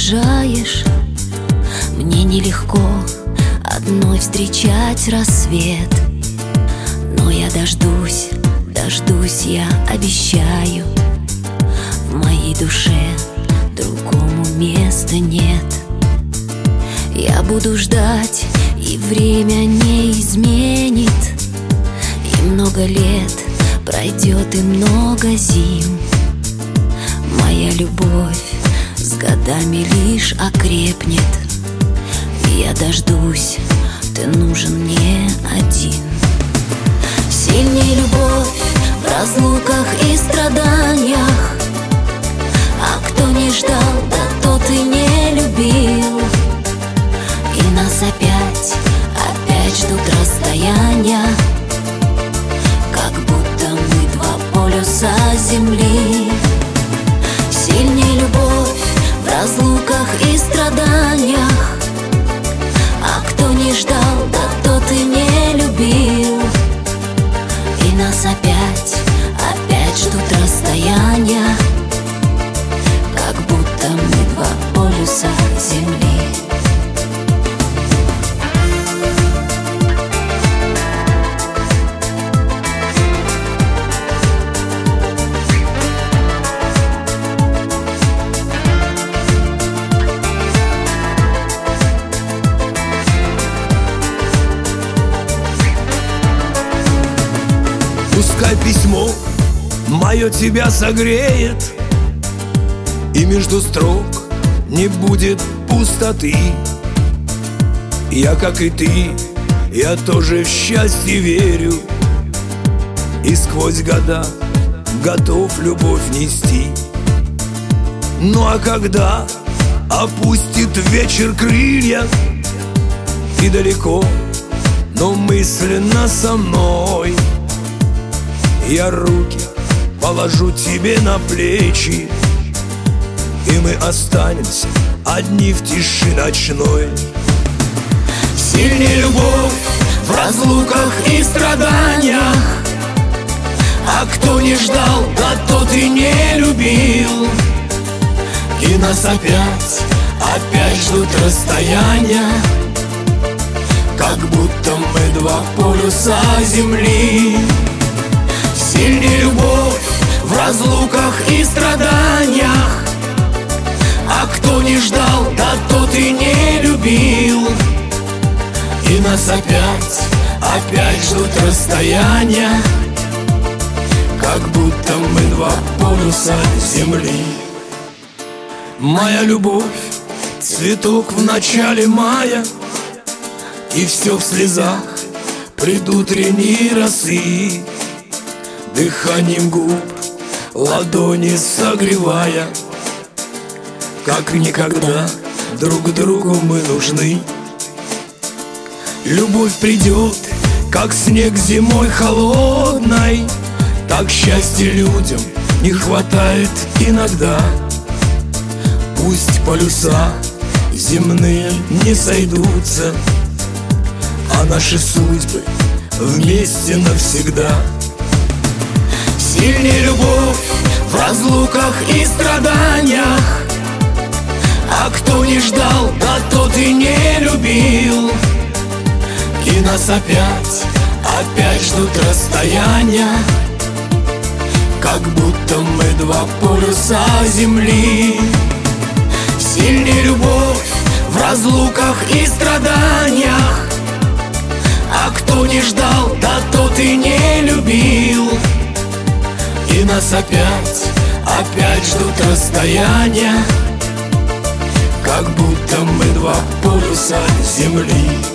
уезжаешь, мне нелегко одной встречать рассвет. Но я дождусь, я обещаю. В моей душе другому места нет. Я буду ждать, и время не изменит. И много лет пройдет, и много зим. Моя любовь с годами лишь окрепнет. И я дождусь, ты нужен мне один. Сильней любовь в разлуках и страданиях. А кто не ждал, да тот и не любил. И нас опять ждут расстояния, как будто мы два полюса земли. Сильней любовь в разлуках и страданиях. А кто не ждал, да тот и не любил. И нас опять ждут расстояния, как будто мы два полюса земли. Пускай письмо мое тебя согреет, и между строк не будет пустоты. Я, как и ты, я тоже в счастье верю, и сквозь года готов любовь нести. Ну а когда опустит вечер крылья, ты далеко, но мысленно со мной, я руки положу тебе на плечи, и мы останемся одни в тиши ночной. Сильней любовь в разлуках и страданиях. А кто не ждал, да тот и не любил. И нас опять ждут расстояния, как будто мы два полюса земли. Сильней любовь в разлуках и страданиях. А кто не ждал, да тот и не любил. И нас опять ждут расстояния, как будто мы два полюса земли. Моя любовь — цветок в начале мая, и все в слезах предутренней росы. Дыханием губ ладони согревая, как никогда друг другу мы нужны. Любовь придет, как снег зимой холодной, так счастья людям не хватает иногда. Пусть полюса земные не сойдутся, а наши судьбы вместе навсегда. Сильней любовь в разлуках и страданиях. А кто не ждал, да тот и не любил. И нас опять ждут расстояния, как будто мы два полюса земли. Сильней любовь в разлуках и страданиях. А кто не ждал, да тот и не любил. И нас опять ждут расстояния, как будто мы два полюса земли.